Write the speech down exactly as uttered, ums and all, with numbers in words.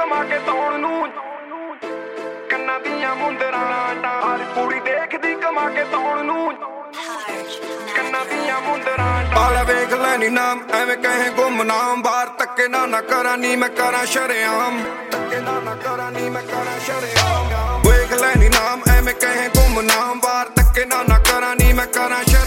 ਕਮਾ ਕੇ ਤੌਣ ਨੂੰ ਕੰਨਾਂ ਦੀਆਂ ਮੁੰਦਰਾਂ ਹਰ ਕੁੜੀ ਦੇਖਦੀ ਕਮਾ ਕੇ ਤੌਣ ਨੂੰ ਕੰਨਾਂ ਦੀਆਂ ਮੁੰਦਰਾਂ ਬਾਲਾ ਵੇਖ ਲੈਣੀ ਨਾਮ ਐਵੇਂ ਕਹੇ ਗੁੰਮਨਾਮ ਬਾਹਰ ਧੱਕੇ ਨਾ ਨਾ ਕਰਾਂ ਨੀ ਮੈਂ ਕਰਾਂ ਸ਼ਰੇਆਮ ਧੱਕੇ ਨਾ ਨਾ ਕਰਾਂ ਨੀ ਮੈਂ ਕਰਾਂ ਸ਼ਰੇਆਮ ਵੇਖ ਲੈਣੀ ਨਾਮ ਐਵੇਂ ਕਹੇ ਗੁੰਮਨਾਮ ਬਾਹਰ ਧੱਕੇ ਨਾ ਨਾ ਕਰਾਂ ਨੀ ਮੈਂ ਕਰਾਂ